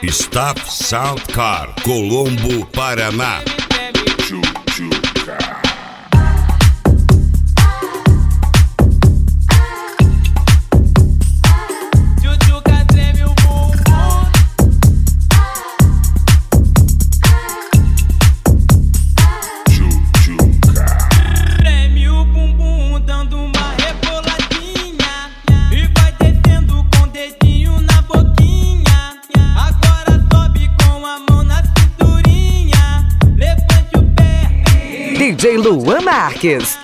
Staff Sound Car, Colombo, Paraná. DJ Luan Marques.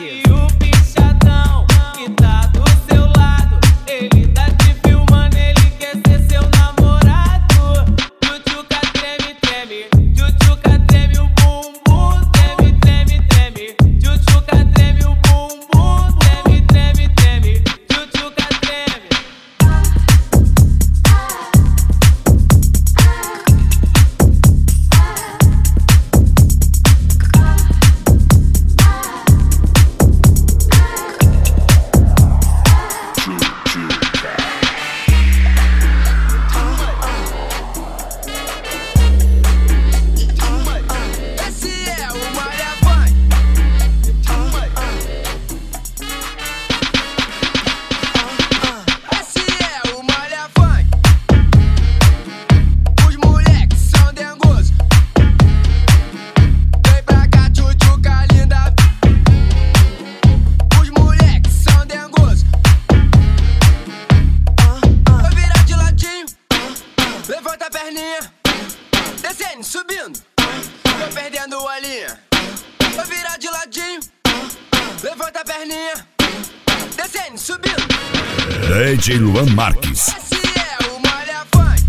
Levanta a perninha, descendo, subindo, tô perdendo a linha. Vou virar de ladinho, levanta a perninha, descendo, subindo. DJ Luan Marques. Esse é o Malha Funk.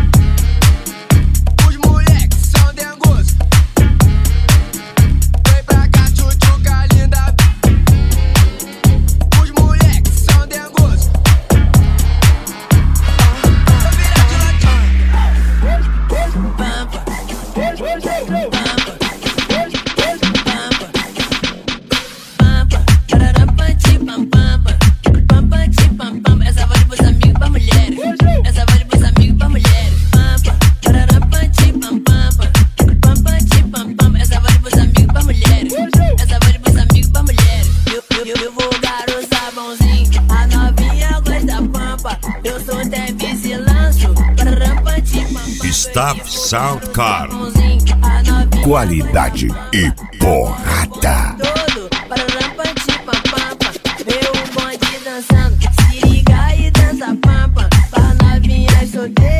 Os moleques são dengosos. Vem pra cá, tchutchuca linda. Os moleques são dengosos. Vou virar de ladinho. Pampa. Essa vale pros amigos pra mulheres. Essa vale pros amigos pra mulheres. Essa vale pros amigos pra mulheres. Essa vale pros amigos pra mulheres. Eu vou dar o sabãozinho. A novinha gosta pampa. Eu sou Tevis e lanço. Staff Sound Car, qualidade e porrada. Todo para pampa. Vê o bonde dançando. Se liga e dança pampa. Pra novinhas solteiras.